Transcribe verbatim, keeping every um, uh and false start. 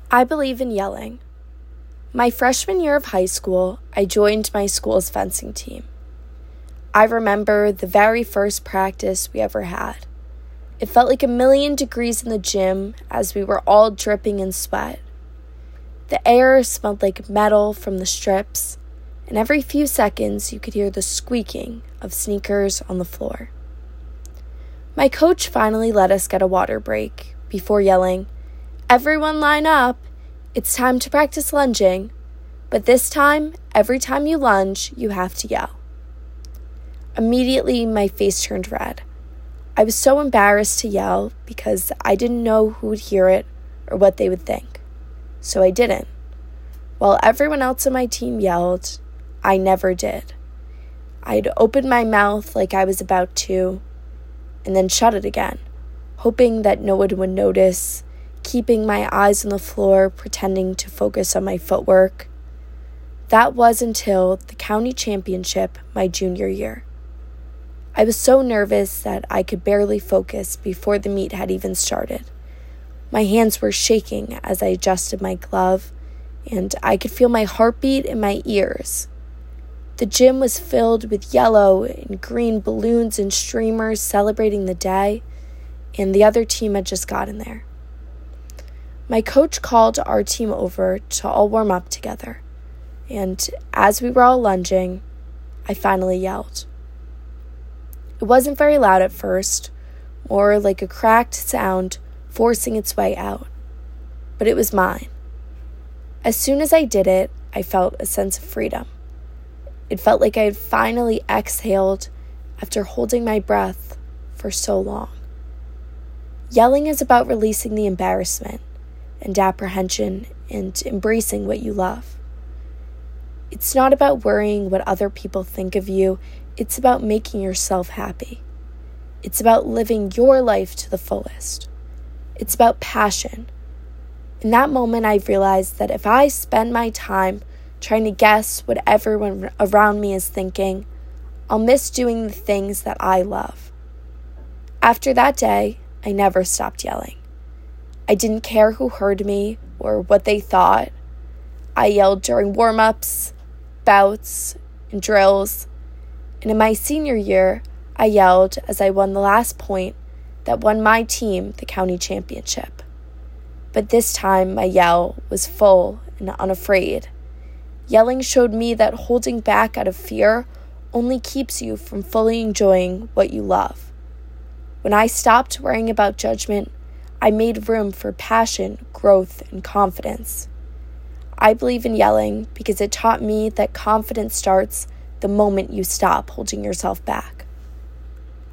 I believe in yelling. My freshman year of high school, I joined my school's fencing team. I remember the very first practice we ever had. It felt like a million degrees in the gym as we were all dripping in sweat. The air smelled like metal from the strips, and every few seconds you could hear the squeaking of sneakers on the floor. My coach finally let us get a water break before yelling, "Everyone line up, it's time to practice lunging, but this time, every time you lunge, you have to yell." Immediately, my face turned red. I was so embarrassed to yell because I didn't know who would hear it or what they would think, so I didn't. While everyone else on my team yelled, I never did. I'd open my mouth like I was about to, and then shut it again, hoping that no one would notice, keeping my eyes on the floor, pretending to focus on my footwork. That was until the county championship my junior year. I was so nervous that I could barely focus before the meet had even started. My hands were shaking as I adjusted my glove, and I could feel my heartbeat in my ears. The gym was filled with yellow and green balloons and streamers celebrating the day, and the other team had just gotten there. My coach called our team over to all warm up together, and as we were all lunging, I finally yelled. It wasn't very loud at first, more like a cracked sound forcing its way out, but it was mine. As soon as I did it, I felt a sense of freedom. It felt like I had finally exhaled after holding my breath for so long. Yelling is about releasing the embarrassment and apprehension and embracing what you love. It's not about worrying what other people think of you. It's about making yourself happy. It's about living your life to the fullest. It's about passion. In that moment, I realized that if I spend my time trying to guess what everyone around me is thinking, I'll miss doing the things that I love. After that day, I never stopped yelling. I didn't care who heard me or what they thought. I yelled during warm-ups, bouts, and drills. And in my senior year, I yelled as I won the last point that won my team the county championship. But this time, my yell was full and unafraid. Yelling showed me that holding back out of fear only keeps you from fully enjoying what you love. When I stopped worrying about judgment, I made room for passion, growth, and confidence. I believe in yelling because it taught me that confidence starts the moment you stop holding yourself back.